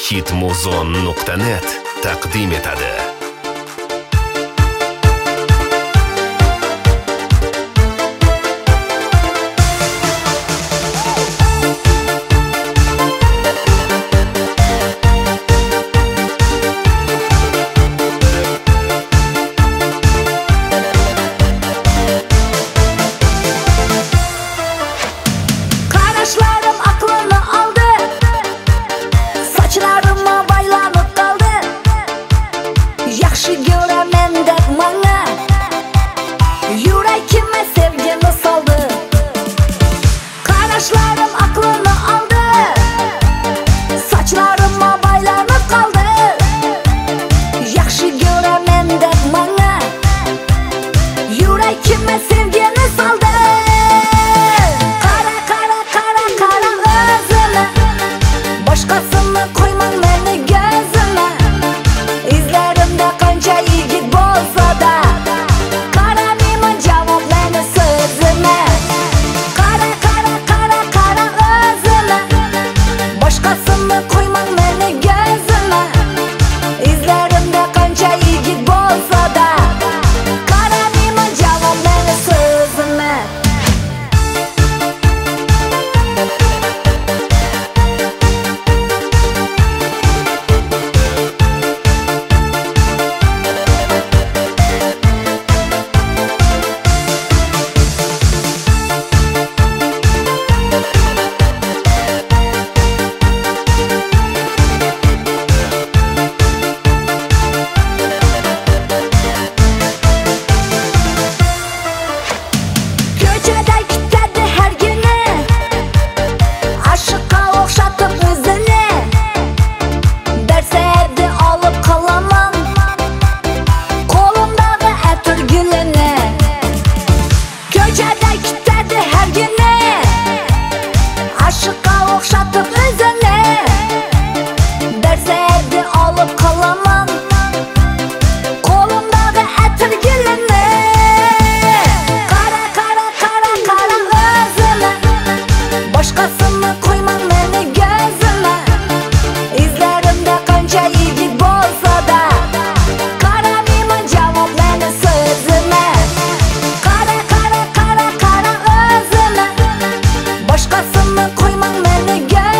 Hitmuzon.net taqdim etadi. Qarashlarim aqlini oldi, sochlarimga baylanib qoldi. Yaxshi ko'raman deb menga yuragimga sevgini soldi. Qarashlarim aqlini oldi, sochlarimga baylanib qoldi. Yaxshi ko'raman deb menga yuragimga sevgini soldi. Boshqasini qo'ymang meni ko'zimga. Izlarimda qancha yigit bo'lsa-da, qaramayman javoblarni so'zimga. Qara o'zimga. Boshqasini qo'ymang meni ko'zimga. Izlarimda qancha yigit bo'lsa-da, qaramayman javoblarni so'zimga. Aşıqqa o'xshatib o'zini darslarni olib qolaman, qo'limdagi atir gulini. Qara o'zini. Boshqasini qo'ymang meni ko'zimga. Izlarimda qancha yigit bo'lsa-da, qaramayman javoblarni so'zimga. Qara o'zini. Boshqasini qo'ymang meni ko'zimga.